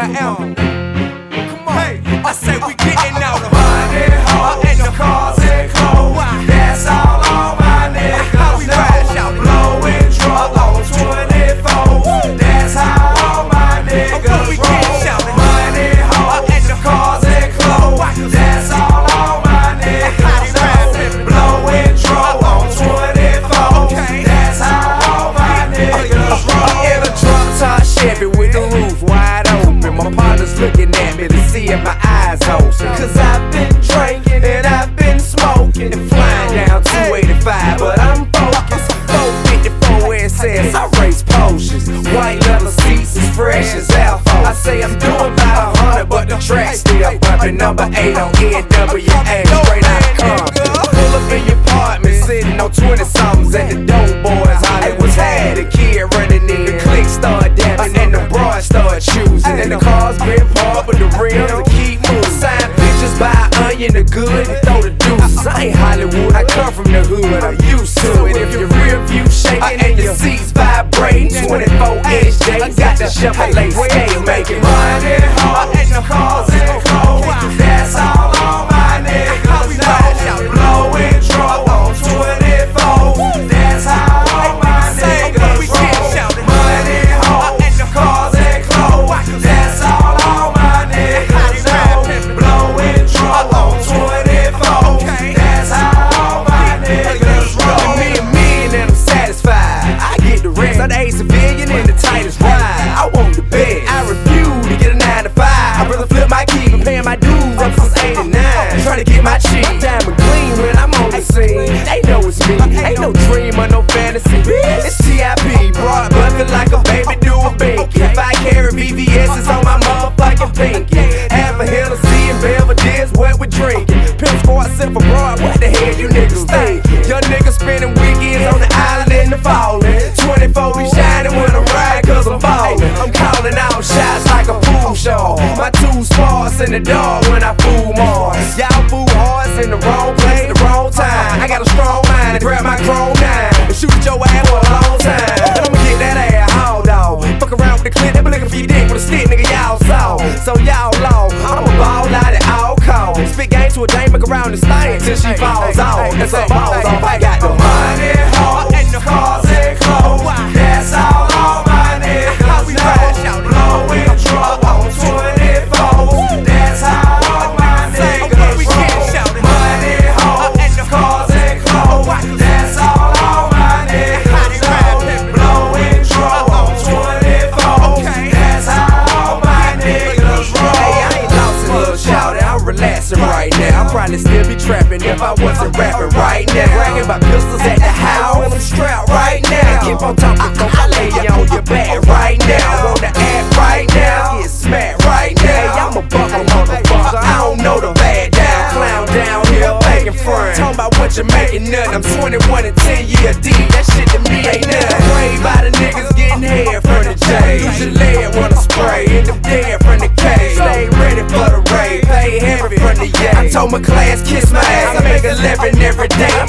am. Come on, hey, I say we getting out of money, hoes, and the cars and clothes. That's all my niggas know. Blowing trouble on 24. That's how all my niggas roll. Money, hoes, and the cars and clothes. That's all my niggas know. Blowing trouble on 24. That's how all my niggas roll. in a drop top Chevy with the roof wide open. My partner's looking at me to see if my eyes open. Cause I've been drinking and I've been smoking And flying down 285, but I'm focused. 454 SS, I race potions. White leather seats as fresh as Alpha. I say I'm doing about 100, but the track's still bumping. Number 8 on NWA, straight out of Compton. Pull up in your apartment, sitting on 20-somethings, and the dope boys Hollywood's had. The kid running in, the click start dabbing, and the broad start choosing. And the cars been parked, but the rims will keep moving. Sign pictures, buy onion, the good, and throw the deuces. I ain't Hollywood, I come from the hood, I'm used to it. If your rear view shaking and your seats vibrating, 24-inch J, got the Chevrolet scale making money, hoes, and the cars and clothes. That's all my niggas know. Blowing trouble on 24. That's how all my niggas roll. Money, hoes, and the cars and clothes. That's all my niggas know. Blowing trouble on 24. That's how all my niggas roll. Me and I'm satisfied. I get the rest. I'm a civilian in the tightest ride. I want the best. I refuse to get a 9 to 5. I'd rather flip my key than paying my dues up since 89. Trying to get my cheese. Diamond clean when I'm on the scene. They know it's me. Ain't no dream or no fantasy. It's TIP. Broad bucket like a baby do a binky. If I carry VVS, it's on my motherfucking pinky. Half a Hennessy and Belvedere's what we drinking. Pimp squad sip for broad. What the hell you niggas think? Young niggas spending weekends on the island in the falling. 24 be shining when I'm riding cause I'm ballin'. I'm calling out shots like a pool show. My two sparks in the dark when I fool Mars. Y'all fool hearts in the wrong place, the wrong time. I got a strong mind to grab my chrome 9 and shoot at your ass for a long time. And I'ma get that ass hauled dog. Fuck around with the clip, they be looking for your dick with a stick, nigga, y'all saw. So y'all long, I'ma ball out at all costs. Spit game to a dame, make around this thing till she falls off. And some balls off, I got the money, hoes, and the cars and clothes. That's all my niggas know. Blowing trouble on 24. That's how all my niggas roll. Money, hoes, and the cars and clothes. That's all my niggas know. Blowing trouble on 24. That's how all my niggas roll. Hey, I ain't lost a little shouty, I'm relaxing right now. I'd probably still be trapping if I wasn't rapping right now. Bragging about pistols at the house, and I'm strapped right now. Keep on talking, folks, I lay you on your back right now. Wanna act right now, get smacked right now. Hey, I'm a buckle motherfucker, I don't know the bad down. Clown down here, making friends. Talking about what you're making nothing. I'm 21 and 10 year deep, that shit to me ain't nothing. Prayed by the niggas getting head from the J. Use your lead when I spray, end up dead from the K. Stay ready for the raid, pay heavy from the yay. I told my class, kiss my ass, I make a living every day.